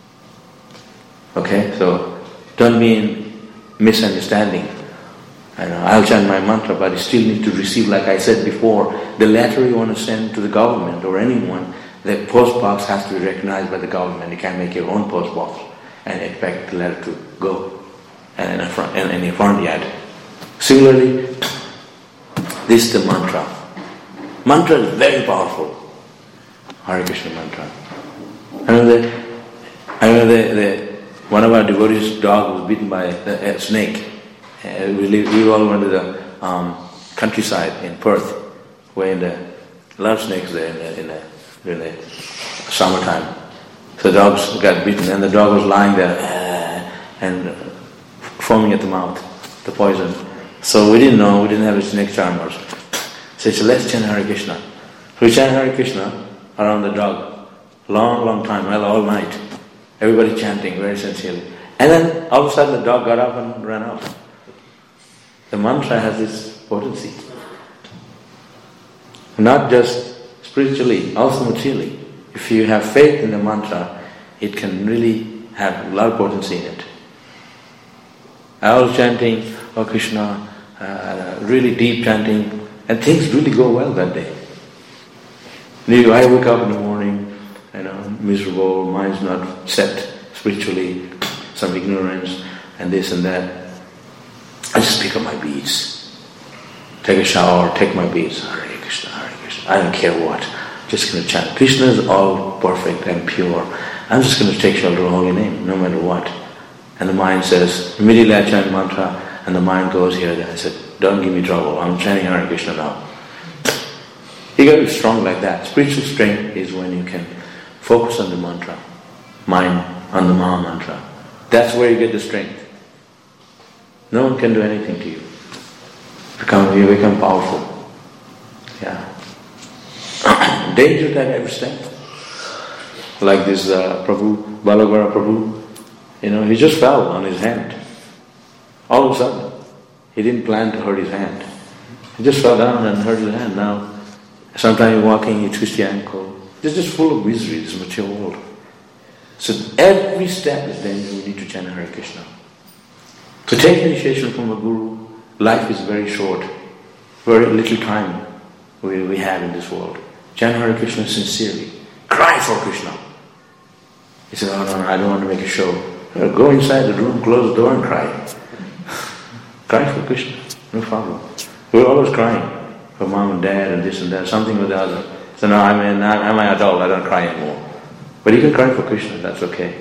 Okay, so don't be in misunderstanding. I know, I'll chant my mantra, but you still need to receive, like I said before, the letter you want to send to the government or anyone, the post box has to be recognized by the government. You can't make your own post box and expect the letter to go and in a front, and in your front yard. Similarly, this is the mantra. Mantra is very powerful. Hare Krishna mantra. I remember, the, I remember the, the, one of our devotees' dog was bitten by a, a snake. Uh, we, live, we all went to the um, countryside in Perth, where in the, a lot of snakes there in the, in the, in the summertime. So the dogs got bitten, and the dog was lying there uh, and foaming at the mouth, the poison. So we didn't know, we didn't have a snake charmers. So he said, let's chant Hare Krishna. So we chant Hare Krishna around the dog, long, long time, well, all night. Everybody chanting very sincerely. And then all of a sudden the dog got up and ran out. The mantra has this potency. Not just spiritually, also materially. If you have faith in the mantra, it can really have a lot of potency in it. I was chanting, oh Krishna, uh, really deep chanting, and things really go well that day. I wake up in the morning, you know, miserable, mind's not set spiritually, some ignorance, and this and that. I just pick up my beads, take a shower, take my beads, Hare Krishna, Hare Krishna. I don't care what, just going to chant. Krishna is all perfect and pure. I'm just going to take shelter of the holy name, no matter what. And the mind says, immediately I chant mantra, and the mind goes here, there. I said, don't give me trouble, I'm chanting Hare Krishna now. You got to be strong like that. Spiritual strength is when you can focus on the mantra, mind on the Maha Mantra. That's where you get the strength. No one can do anything to you. Become, you become powerful. Yeah. Danger at every step. Like this uh, Prabhu, Balagara Prabhu, you know, he just fell on his hand. All of a sudden. He didn't plan to hurt his hand. He just fell down and hurt his hand. Now, sometimes you're walking, you twist your ankle. It's just full of misery, this material world. So every step is danger. We need to chant Hare Krishna. To take initiation from a guru, life is very short. Very little time we, we have in this world. Chant Hare Krishna sincerely. Cry for Krishna. He said, oh no, no, I don't want to make a show. Go inside the room, close the door and cry. Cry for Krishna, no problem. We're always crying for mom and dad and this and that, something or the other. So now I'm an, I'm an adult, I don't cry anymore. But you can cry for Krishna, that's okay.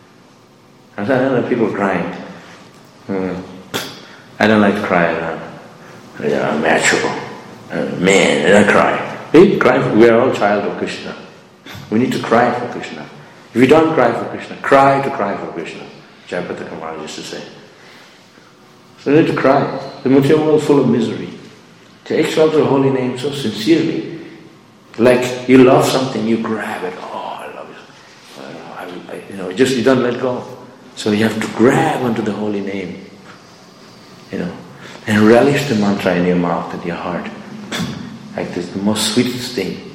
I don't know people crying. Uh, I don't like to cry around. I'm macho. Uh, man, I don't cry. We cry for, we are all child of Krishna. We need to cry for Krishna. If you don't cry for Krishna, cry to cry for Krishna. Jayapataka Maharaj used to say. So you need to cry. The material world is full of misery. To exalt the holy name so sincerely, like you love something, you grab it. Oh, I love it. I, I, you know, just you don't let go. So you have to grab onto the holy name, you know, and relish the mantra in your mouth and your heart. Like this, the most sweetest thing.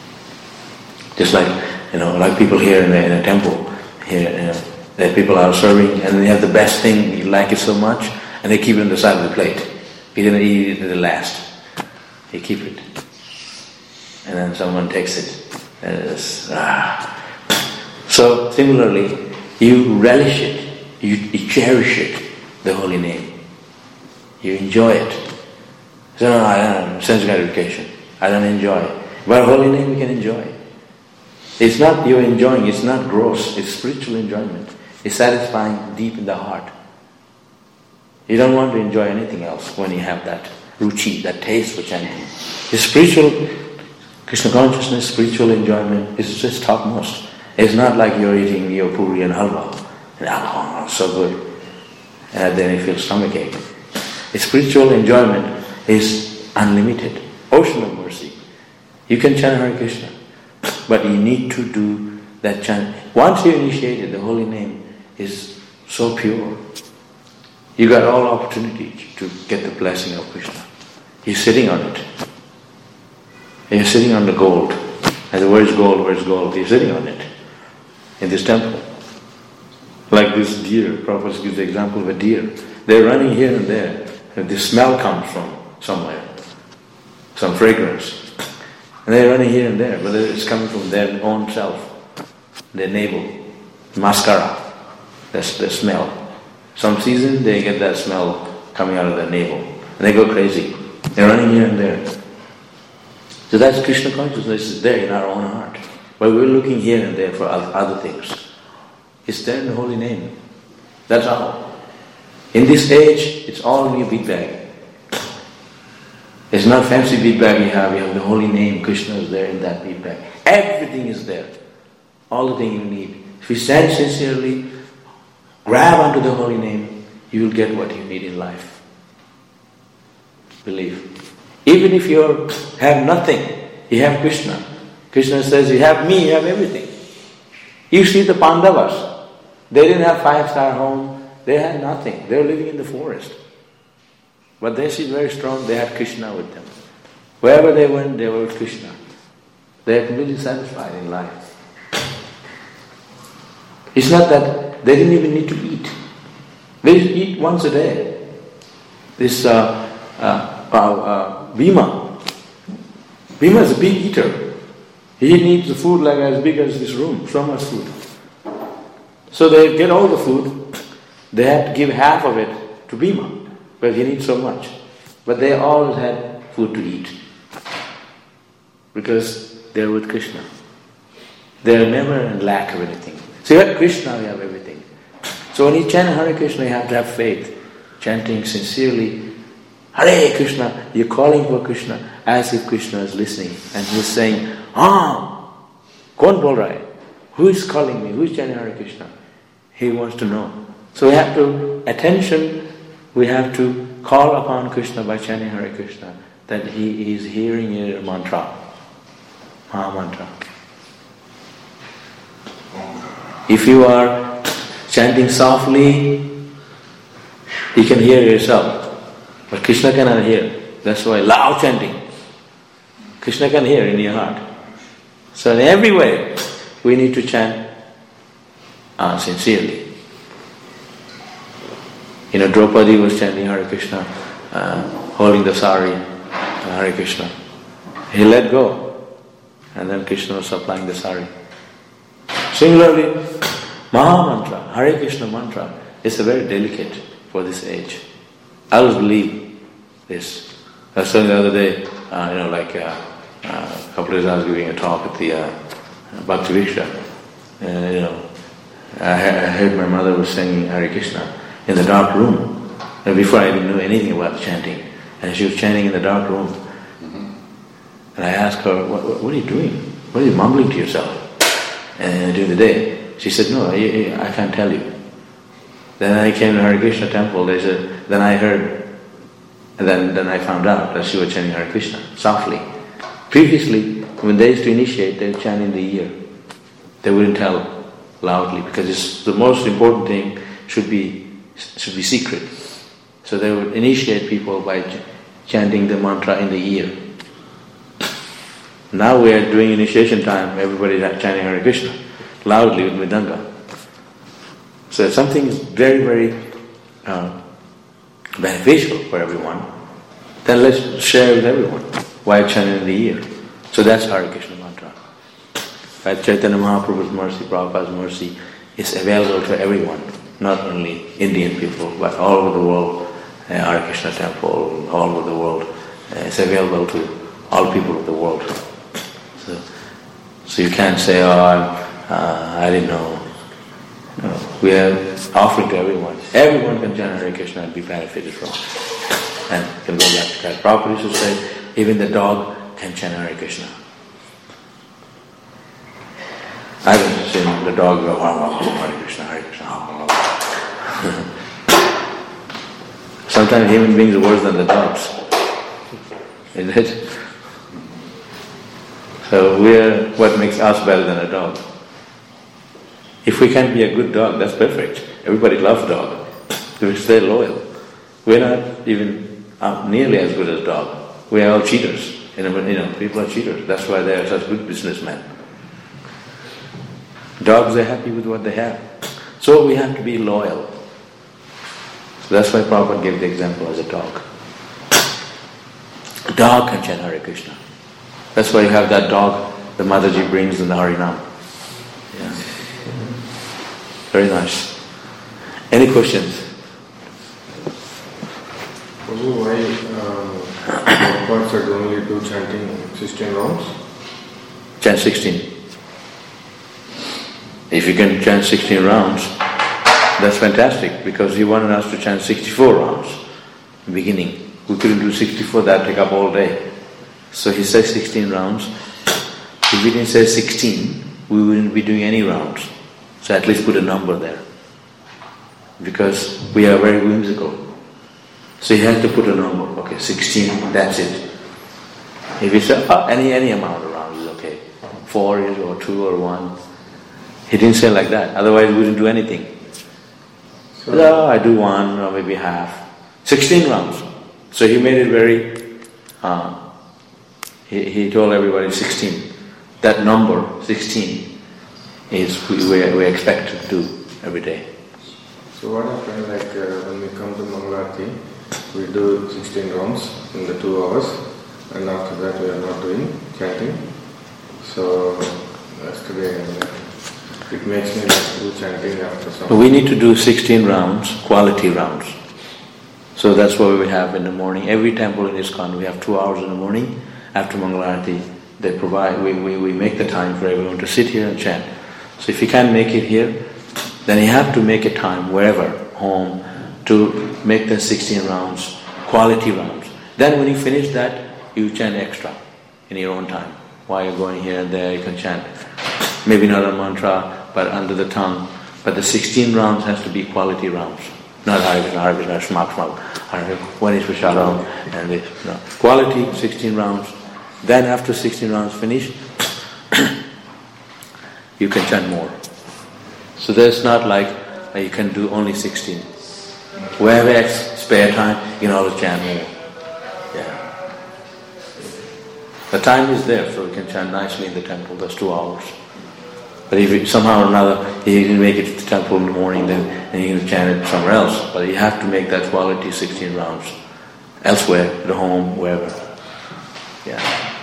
Just like, you know, like people here in a, in a temple, here, you know, that people are serving and they have the best thing, you like it so much, and they keep it on the side of the plate. You didn't eat it at the last. You keep it. And then someone takes it. And it's, ah. So similarly, you relish it, you, you cherish it, the holy name. You enjoy it. So no, I don't know, sense gratification. I don't enjoy it. But holy name you can enjoy. It's not you're enjoying, it's not gross, it's spiritual enjoyment. It's satisfying deep in the heart. You don't want to enjoy anything else when you have that ruchi, that taste for chanting. The spiritual, Krishna consciousness, spiritual enjoyment is just topmost. It's not like you're eating your puri and halwa, and oh, so good, and then you feel stomachache. The spiritual enjoyment is unlimited, ocean of mercy. You can chant Hare Krishna, but you need to do that chant. Once you're initiated, the holy name is so pure. You got all opportunity to get the blessing of Krishna. He's sitting on it. He's sitting on the gold. And where's gold, where's gold? He's sitting on it in this temple. Like this deer, Prabhupada gives the example of a deer. They're running here and there, and the smell comes from somewhere, some fragrance. And they're running here and there, but it's coming from their own self, their navel, mascara, that's the smell. Some season they get that smell coming out of their navel, and they go crazy. They're running here and there. So that's Krishna consciousness is there in our own heart. But we're looking here and there for other things. It's there in the holy name. That's all. In this age, it's all in your bead bag. It's not fancy bead bag you have, you have the holy name, Krishna is there in that bead bag. Everything is there. All the things you need. If you stand sincerely, grab onto the holy name, you will get what you need in life. Believe. Even if you have nothing, you have Krishna. Krishna says, you have me, you have everything. You see the Pandavas. They didn't have five-star home. They had nothing. They were living in the forest. But they seemed very strong. They had Krishna with them. Wherever they went, they were with Krishna. They are completely satisfied in life. It's not that they didn't even need to eat. They used to eat once a day. This uh, uh, uh, uh, Bhima. Bhima is a big eater. He needs the food like as big as this room, so much food. So they get all the food, they had to give half of it to Bhima, because he needs so much. But they always had food to eat, because they're with Krishna. They're never in lack of anything. So you have Krishna, you have everything. So when you chant Hare Krishna, you have to have faith, chanting sincerely, Hare Krishna, you're calling for Krishna as if Krishna is listening. And he's saying, ah, kaun bol raha hai? Who is calling me? Who is chanting Hare Krishna? He wants to know. So we have to, attention, we have to call upon Krishna by chanting Hare Krishna, that he is hearing your mantra, Maha Mantra. If you are chanting softly, you can hear yourself. But Krishna cannot hear. That's why loud chanting. Krishna can hear in your heart. So in every way, we need to chant uh, sincerely. You know, Draupadi was chanting Hare Krishna, uh, holding the sari, uh, Hare Krishna. He let go, and then Krishna was supplying the sari. Similarly, Maha Mantra, Hare Krishna mantra, is a very delicate for this age. I always believe this. I was saying the other day, uh, you know, like uh, uh, a couple of days I was giving a talk at the uh, Bhakti Viksha. Uh, you know, I, I heard my mother was singing Hare Krishna in the dark room, and before I even knew anything about chanting. And she was chanting in the dark room. Mm-hmm. And I asked her, what, what, what are you doing? What are you mumbling to yourself? And during the day, she said, no, I, I can't tell you. Then I came to Hare Krishna temple, they said, then I heard, and then, then I found out that she was chanting Hare Krishna, softly. Previously, when they used to initiate, they would chant in the ear. They wouldn't tell loudly, because it's, the most important thing should be should be secret. So they would initiate people by ch- chanting the mantra in the ear. Now we are doing initiation time, everybody is chanting Hare Krishna, loudly with Mridanga. So something is very, very uh, beneficial for everyone, then let's share with everyone. Why chant in the ear? So that's Hare Krishna mantra. Right? Chaitanya Mahaprabhu's mercy, Prabhupada's mercy is available to everyone, not only Indian people, but all over the world. Uh, Hare Krishna temple, all over the world. Uh, it's available to all people of the world. So, so you can't say, oh, I'm, uh, I didn't know. No, we are offering to everyone. Everyone can chant Hare Krishna and be benefited from it. And can go back to Krishna. Prabhupada used to say, even the dog can chant Hare Krishna. I haven't seen the dog go, Hare Krishna, Hare Krishna. Sometimes human beings are worse than the dogs. Isn't it? So we are what makes us better than a dog. If we can be a good dog, that's perfect. Everybody loves dog. They're loyal. We're not even uh, nearly as good as dog. We are all cheaters. You know, you know, people are cheaters. That's why they are such good businessmen. Dogs are happy with what they have. So we have to be loyal. So that's why Prabhupada gave the example as a dog. A dog can chant Hare Krishna. That's why you have that dog the Mataji brings in the Harinam. Yeah. Very nice. Any questions? Why uh, Prabhupada said only do chanting sixteen rounds? Chant sixteen. If you can chant sixteen rounds, that's fantastic, because he wanted us to chant sixty-four rounds in the beginning. We couldn't do sixty-four, that would take up all day. So he says sixteen rounds. If we didn't say sixteen, we wouldn't be doing any rounds. So at least put a number there. Because we are very whimsical. So you have to put a number. Okay, sixteen, that's it. If you say, oh, any any amount of rounds is okay. Four is or two or one. He didn't say like that, otherwise we wouldn't do anything. So oh, I do one or maybe half. Sixteen rounds. So he made it very, uh, he, he told everybody sixteen. That number, sixteen, is we, we, we expect to do every day. So what happens, like uh, when we come to Mangalarti, we do sixteen rounds in the two hours, and after that we are not doing chanting. So yesterday it makes me like do chanting after some. We need to do sixteen rounds, quality rounds. So that's what we have in the morning. Every temple in ISKCON, we have two hours in the morning. After Mangalarti, they provide, we, we, we make the time for everyone to sit here and chant. So if you can't make it here, then you have to make a time wherever, home, to make the sixteen rounds, quality rounds. Then when you finish that, you chant extra in your own time. While you're going here and there, you can chant. Maybe not a mantra, but under the tongue. But the sixteen rounds has to be quality rounds. Not Hare Krishna, Hare Krishna, Shmak Shmak, Hare one is Visharam, and this. No. Quality, sixteen rounds. Then after sixteen rounds finish, you can chant more. So there's not like uh, you can do only sixteen. Wherever it's spare time, you can always chant more. Yeah. The time is there, so you can chant nicely in the temple. That's two hours. But if it, somehow or another you didn't make it to the temple in the morning, then, then you can chant it somewhere else. But you have to make that quality sixteen rounds. Elsewhere, at home, wherever. Yeah.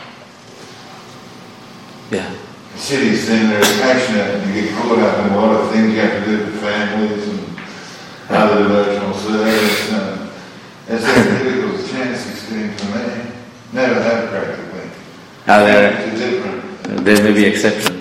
Yeah. The cities then are passionate and you get caught up in a lot of things you have to do with families and other devotional service. And it's very difficult to chant sixteen for me. Never have practically. Now there, it's different. There may be exceptions.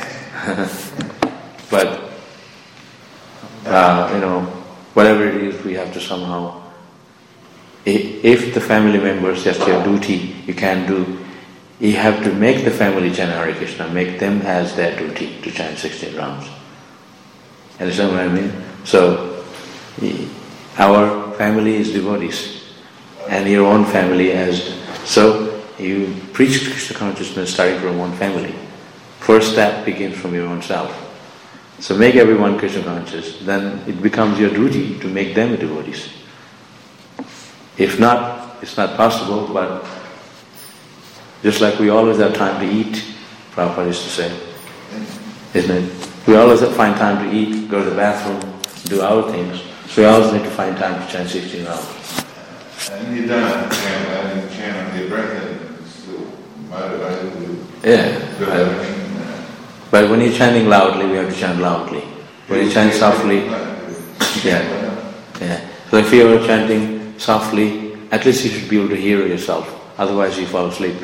But, uh, you know, whatever it is, we have to somehow, if the family members, just your duty, you can't do, you have to make the family chant Hare Krishna, make them as their duty to chant sixteen rounds. Understand what I mean? So, our family is devotees, and your own family as, so you preach Krishna consciousness starting from one family. First step begins from your own self. So make everyone Krishna conscious, then it becomes your duty to make them devotees. If not, it's not possible, but just like we always have time to eat, Prabhupada used to say, isn't it? We always have find time to eat, go to the bathroom, do our things. So we always need to find time to chant sixteen rounds. And you don't chant, I didn't chant on your breath, and it's still motivated. Yeah. But when you're chanting loudly, we have to chant loudly. When you chant softly, yeah, yeah. So if you are chanting softly, at least you should be able to hear yourself. Otherwise, you fall asleep.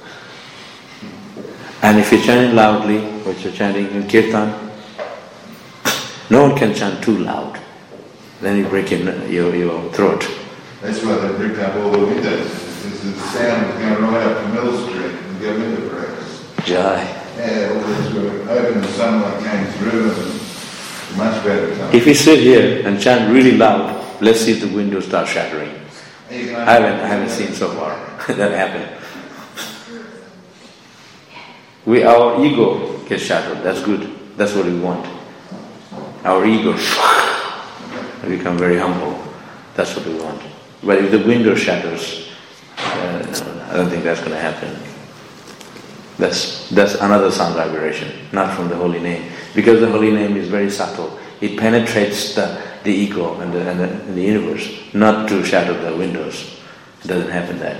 And if you're chanting loudly, which you're chanting in kirtan, no one can chant too loud. Then you break your your, your throat. That's why they bricked up all the windows. Because the sound was going right up to Mill Street and go into practice. Jai. Yeah, all these were open, the sunlight came through and much better time. If you sit here and chant really loud, let's see if the windows start shattering. I haven't, I haven't seen so far that happen. We, our ego gets shattered. That's good. That's what we want. Our ego, We become very humble. That's what we want. But if the window shatters, uh, I don't think that's going to happen. That's that's another sound vibration, not from the holy name. Because the holy name is very subtle. It penetrates the, the ego and the, and, the, and the universe, not to shatter the windows. It doesn't happen that.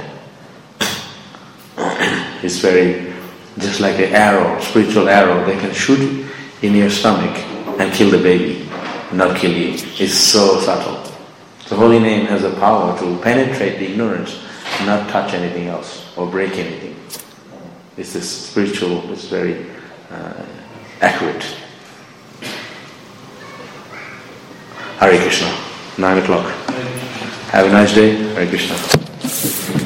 It's very, just like an arrow, spiritual arrow, they can shoot in your stomach and kill the baby, not kill you. It's so subtle. The holy name has the power to penetrate the ignorance, not touch anything else or break anything. It's this spiritual, it's very uh, accurate. Hare Krishna, nine o'clock. Have a nice day. Hare Krishna.